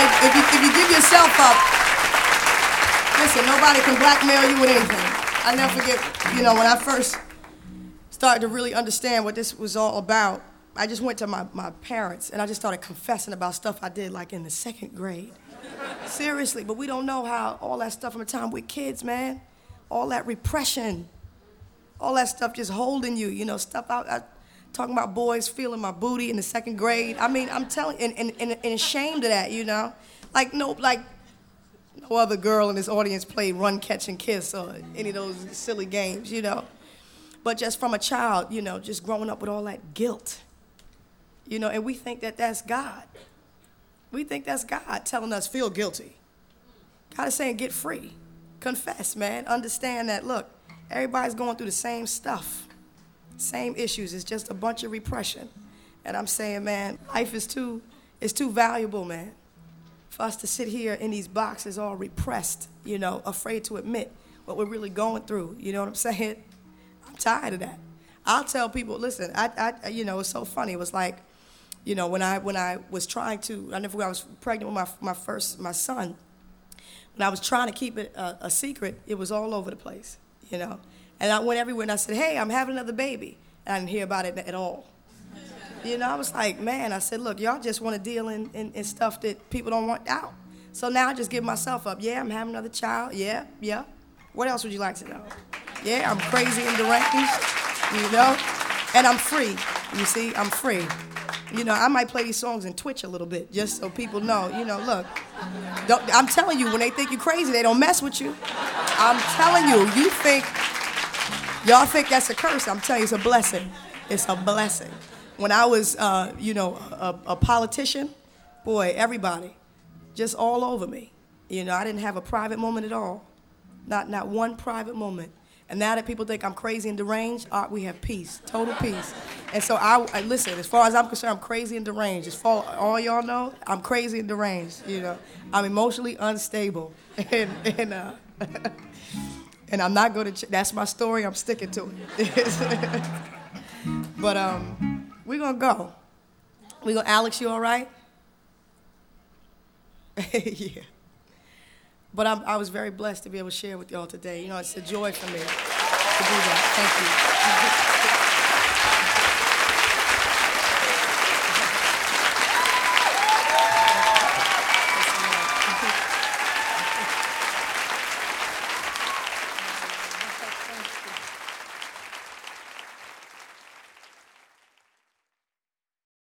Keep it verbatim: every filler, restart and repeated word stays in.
if, if, you, if you give yourself up, listen, nobody can blackmail you with anything. I never forget, you know, when I first started to really understand what this was all about, I just went to my, my parents and I just started confessing about stuff I did like in the second grade. Seriously, but we don't know how all that stuff from the time we're kids, man. All that repression, all that stuff just holding you, you know, stuff out, I, talking about boys feeling my booty in the second grade. I mean, I'm telling, and, and, and, and ashamed of that, you know? Like, no, like, no other girl in this audience played Run, Catch, and Kiss or any of those silly games, you know? But just from a child, you know, just growing up with all that guilt, you know, and we think that that's God. We think that's God telling us, feel guilty. God is saying, get free. Confess, man. Understand that, look, everybody's going through the same stuff, same issues. It's just a bunch of repression. And I'm saying, man, life is too, is too valuable, man, for us to sit here in these boxes all repressed, you know, afraid to admit what we're really going through. You know what I'm saying? I'm tired of that. I'll tell people, listen, I, I, you know, it's so funny. It was like, you know, when I when I was trying to, I never, when I was pregnant with my my first, my son, when I was trying to keep it a, a secret, it was all over the place, you know. And I went everywhere and I said, hey, I'm having another baby. And I didn't hear about it at all. You know, I was like, man, I said, look, y'all just want to deal in, in, in stuff that people don't want out. So now I just give myself up. Yeah, I'm having another child. Yeah, yeah. What else would you like to know? Yeah, I'm crazy and deranged, you know. And I'm free, you see, I'm free. You know, I might play these songs and twitch a little bit just so people know, you know, look. Don't, I'm telling you, when they think you're crazy, they don't mess with you. I'm telling you, you think, y'all think that's a curse. I'm telling you, it's a blessing. It's a blessing. When I was, uh, you know, a, a politician, boy, everybody, just all over me. You know, I didn't have a private moment at all. Not, not one private moment. And now that people think I'm crazy and deranged, uh, we have peace, total peace. And so I, I listen, as far as I'm concerned, I'm crazy and deranged. As far all y'all know, I'm crazy and deranged, you know. I'm emotionally unstable. And and, uh, and I'm not going to, ch- that's my story, I'm sticking to it. But um, we're going to go. We're going to, Alex, you all right? Yeah. But I'm, I was very blessed to be able to share with y'all today. You know, it's a joy for me to do that. Thank you.